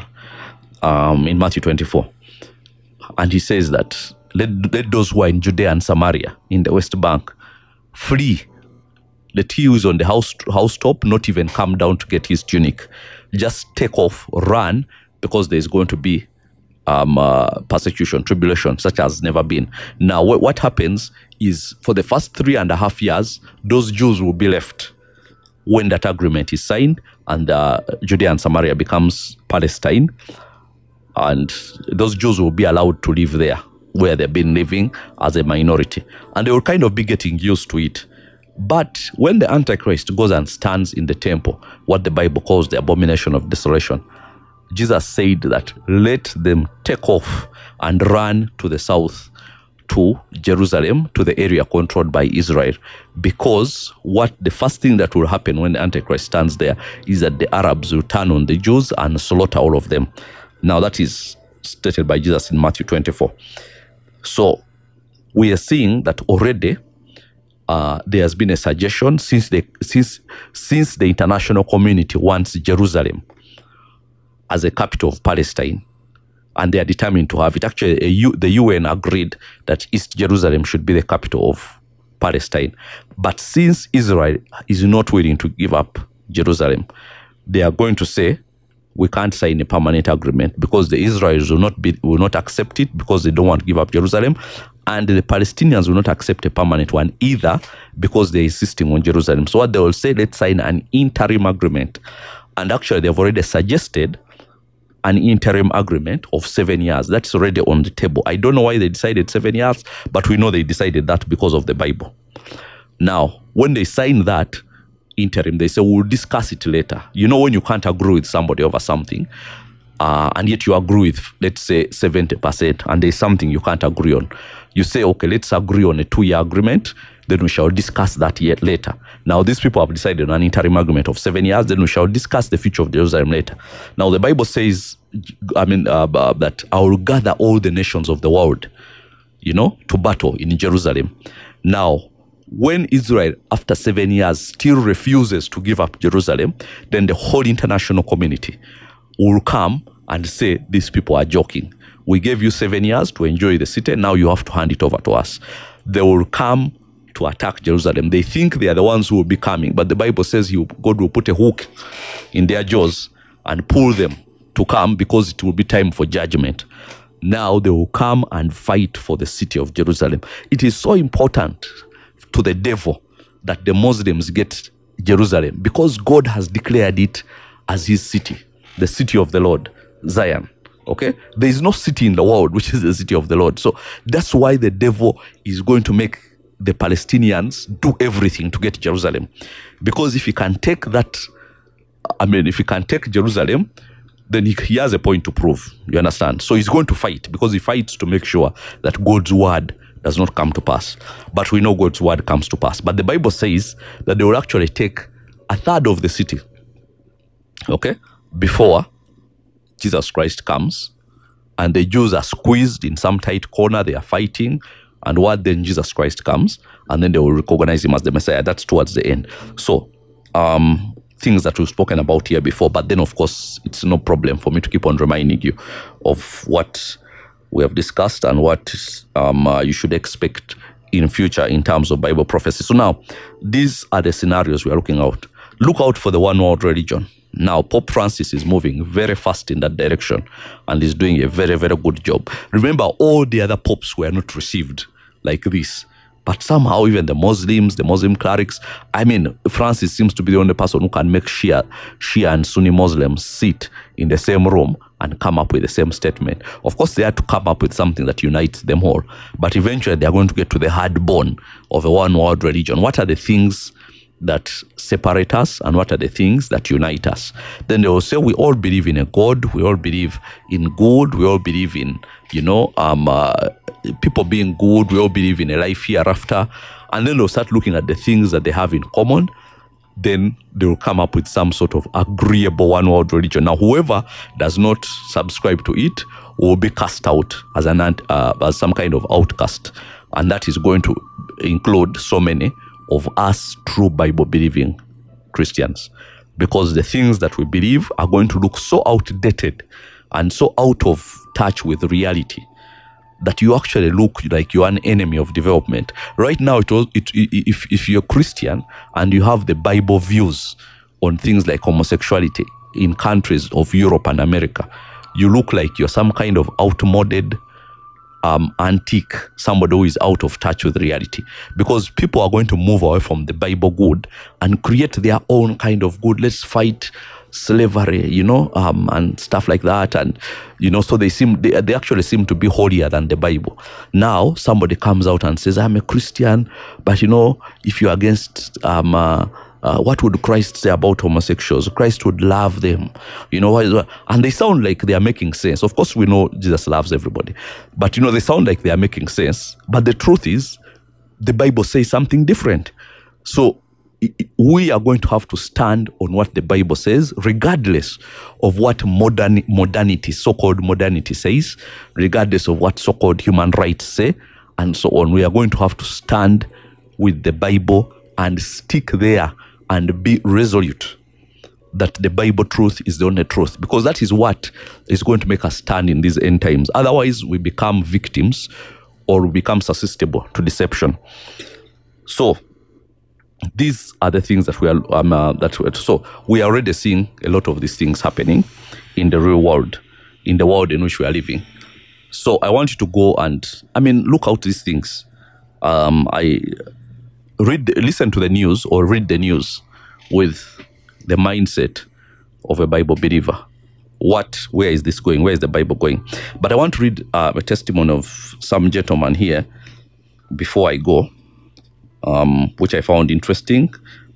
um, in Matthew twenty-four, and he says that let, let those who are in Judea and Samaria, in the West Bank, flee. Let he who is on the house housetop not even come down to get his tunic. Just take off, run, because there is going to be um, uh, persecution, tribulation, such as never been. Now, wh- what happens is, for the first three and a half years, those Jews will be left when that agreement is signed, and uh, Judea and Samaria becomes Palestine, and those Jews will be allowed to live there, where they've been living as a minority, and they will kind of be getting used to it. But when the Antichrist goes and stands in the temple, what the Bible calls the abomination of desolation, Jesus said that let them take off and run to the south, to Jerusalem, to the area controlled by Israel, because what the first thing that will happen when the Antichrist stands there is that the Arabs will turn on the Jews and slaughter all of them. Now that is stated by Jesus in Matthew twenty-four. So we are seeing that already uh, there has been a suggestion since the since since the international community wants Jerusalem as a capital of Palestine, and they are determined to have it. Actually, a U, the U N agreed that East Jerusalem should be the capital of Palestine. But since Israel is not willing to give up Jerusalem, they are going to say, we can't sign a permanent agreement, because the Israelis will not be will not accept it, because they don't want to give up Jerusalem, and the Palestinians will not accept a permanent one either, because they're insisting on Jerusalem. So what they will say, let's sign an interim agreement. And actually, they've already suggested an interim agreement of seven years. That's already on the table. I don't know why they decided seven years, but we know they decided that because of the Bible. Now, when they sign that interim, they say, we'll discuss it later. You know, when you can't agree with somebody over something, uh, and yet you agree with, let's say, seventy percent, and there's something you can't agree on, you say, okay, let's agree on a two-year agreement, then we shall discuss that yet later. Now, these people have decided on an interim agreement of seven years, then we shall discuss the future of Jerusalem later. Now, the Bible says, I mean, uh, uh, that I will gather all the nations of the world, you know, to battle in Jerusalem. Now, when Israel, after seven years, still refuses to give up Jerusalem, then the whole international community will come and say, these people are joking. We gave you seven years to enjoy the city, now you have to hand it over to us. They will come to attack Jerusalem. They think they are the ones who will be coming, but the Bible says he, God will put a hook in their jaws and pull them to come, because it will be time for judgment. Now they will come and fight for the city of Jerusalem. It is so important to the devil that the Muslims get Jerusalem, because God has declared it as his city, the city of the Lord, Zion. Okay, there is no city in the world which is the city of the Lord. So that's why the devil is going to make the Palestinians do everything to get Jerusalem, because if he can take that, I mean, if he can take Jerusalem, then he, he has a point to prove. You understand? So he's going to fight, because he fights to make sure that God's word does not come to pass. But we know God's word comes to pass. But the Bible says that they will actually take a third of the city, okay, before Jesus Christ comes, and the Jews are squeezed in some tight corner, they are fighting, and what then Jesus Christ comes, and then they will recognize him as the Messiah. That's towards the end. So, um, things that we've spoken about here before, but then of course, it's no problem for me to keep on reminding you of what we have discussed and what um, uh, you should expect in future in terms of Bible prophecy. So now, these are the scenarios we are looking out. Look out for the one world religion. Now, Pope Francis is moving very fast in that direction and is doing a very, very good job. Remember, all the other popes were not received like this. But somehow even the Muslims, the Muslim clerics, I mean, Francis seems to be the only person who can make Shia, Shia and Sunni Muslims sit in the same room and come up with the same statement. Of course, they had to come up with something that unites them all. But eventually, they are going to get to the hard bone of a one-world religion. What are the things that separate us and what are the things that unite us? Then they will say we all believe in a God, we all believe in good, we all believe in, you know, um, uh, people being good, we all believe in a life hereafter. And then they'll start looking at the things that they have in common. Then they will come up with some sort of agreeable one world religion. Now, whoever does not subscribe to it will be cast out as an uh, as some kind of outcast, and that is going to include so many of us true Bible-believing Christians, because the things that we believe are going to look so outdated and so out of touch with reality that you actually look like you're an enemy of development. Right now, it was, it, if, if you're Christian and you have the Bible views on things like homosexuality in countries of Europe and America, you look like you're some kind of outmoded, um, antique, somebody who is out of touch with reality. Because people are going to move away from the Bible good and create their own kind of good. Let's fight slavery, you know, um, and stuff like that. And, you know, so they seem, they, they actually seem to be holier than the Bible. Now, somebody comes out and says, I'm a Christian, but, you know, if you're against, um, uh, uh, what would Christ say about homosexuals? Christ would love them, you know, and they sound like they are making sense. Of course, we know Jesus loves everybody, but, you know, they sound like they are making sense. But the truth is, the Bible says something different. So, we are going to have to stand on what the Bible says, regardless of what modern modernity, so-called modernity says, regardless of what so-called human rights say, and so on. We are going to have to stand with the Bible and stick there and be resolute that the Bible truth is the only truth, because that is what is going to make us stand in these end times. Otherwise, we become victims or we become susceptible to deception. So, these are the things that we are, um, uh, that we are, so we are already seeing a lot of these things happening in the real world, in the world in which we are living. So I want you to go and, I mean, look out these things. Um, I read, listen to the news or read the news with the mindset of a Bible believer. What, where is this going? Where is the Bible going? But I want to read uh, a testimony of some gentleman here before I go. Um, which I found interesting.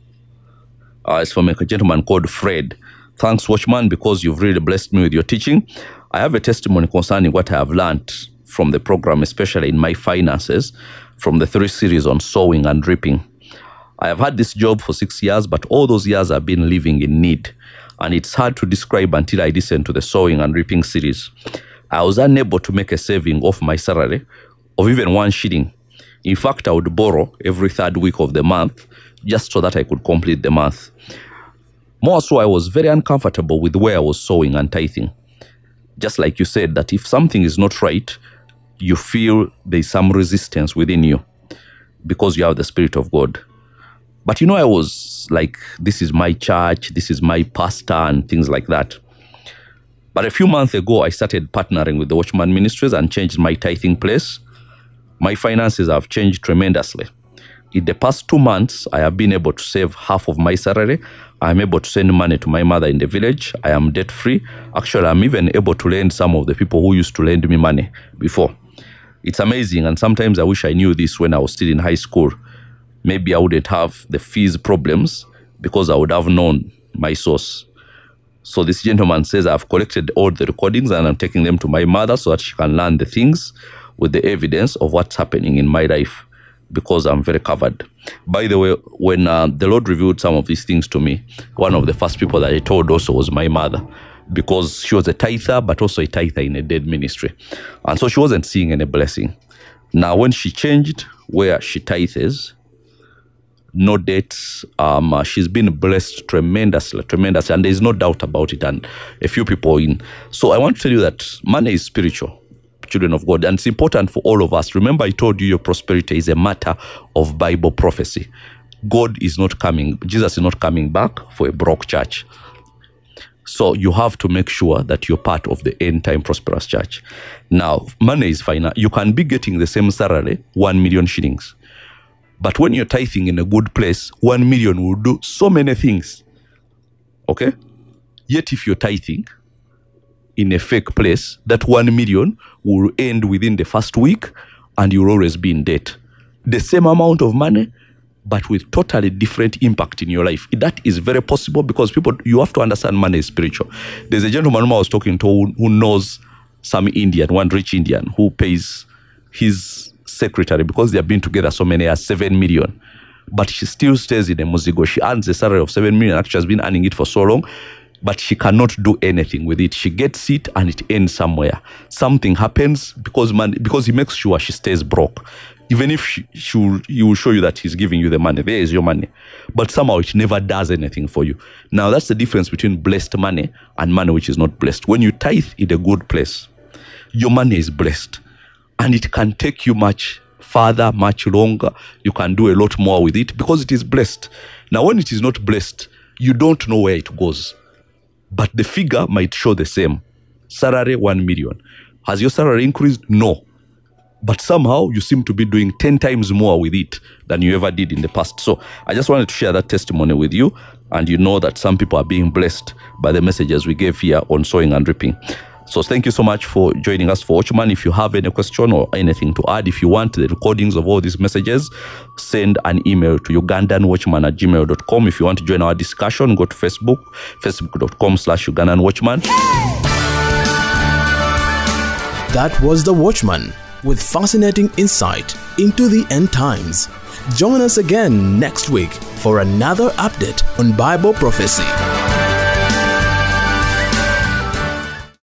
Uh, it's from a gentleman called Fred. Thanks, Watchman, because you've really blessed me with your teaching. I have a testimony concerning what I have learned from the program, especially in my finances, from the three series on sowing and reaping. I have had this job for six years, but all those years I've been living in need, and it's hard to describe until I listen to the sowing and reaping series. I was unable to make a saving off my salary of even one shilling. In fact, I would borrow every third week of the month just so that I could complete the month. More so, I was very uncomfortable with where I was sowing and tithing. Just like you said, that if something is not right, you feel there's some resistance within you because you have the Spirit of God. But you know, I was like, this is my church, this is my pastor, and things like that. But a few months ago, I started partnering with the Watchman Ministries and changed my tithing place. My finances have changed tremendously. In the past two months, I have been able to save half of my salary. I am able to send money to my mother in the village. I am debt-free. Actually, I'm even able to lend some of the people who used to lend me money before. It's amazing, and sometimes I wish I knew this when I was still in high school. Maybe I wouldn't have the fees problems because I would have known my source. So this gentleman says, I've collected all the recordings and I'm taking them to my mother so that she can learn the things with the evidence of what's happening in my life, because I'm very covered. By the way, when uh, the Lord revealed some of these things to me, one of the first people that I told also was my mother, because she was a tither, but also a tither in a dead ministry. And so she wasn't seeing any blessing. Now, when she changed where she tithes, no debts, um, uh, she's been blessed tremendously, tremendously, and there's no doubt about it, and a few people in. So I want to tell you that money is spiritual, children of God, and it's important for all of us. Remember, I told you your prosperity is a matter of Bible prophecy. God is not coming, Jesus is not coming back for a broke church. So you have to make sure that you're part of the end time prosperous church. Now, money is fine. You can be getting the same salary, one million shillings. But when you're tithing in a good place, one million will do so many things. Okay? Yet if you're tithing in a fake place, that one million will end within the first week and you'll always be in debt. The same amount of money, but with totally different impact in your life. That is very possible because people, you have to understand money is spiritual. There's a gentleman who I was talking to who, who knows some Indian, one rich Indian, who pays his secretary, because they have been together so many years, seven million. But she still stays in a Muzigo. She earns a salary of seven million. Actually, has been earning it for so long, but she cannot do anything with it. She gets it and it ends somewhere. Something happens because man, because he makes sure she stays broke. Even if she, she will, he will show you that he's giving you the money, there is your money. But somehow it never does anything for you. Now that's the difference between blessed money and money which is not blessed. When you tithe in a good place, your money is blessed. And it can take you much further, much longer. You can do a lot more with it because it is blessed. Now when it is not blessed, you don't know where it goes. But the figure might show the same. Salary, one million. Has your salary increased? No. But somehow you seem to be doing ten times more with it than you ever did in the past. So I just wanted to share that testimony with you. And you know that some people are being blessed by the messages we gave here on sowing and reaping. So thank you so much for joining us for Watchman. If you have any question or anything to add, if you want the recordings of all these messages, send an email to ugandan watchman at gmail dot com. If you want to join our discussion, go to Facebook, facebook.com slash Ugandan Watchman. That was The Watchman, with fascinating insight into the end times. Join us again next week for another update on Bible prophecy.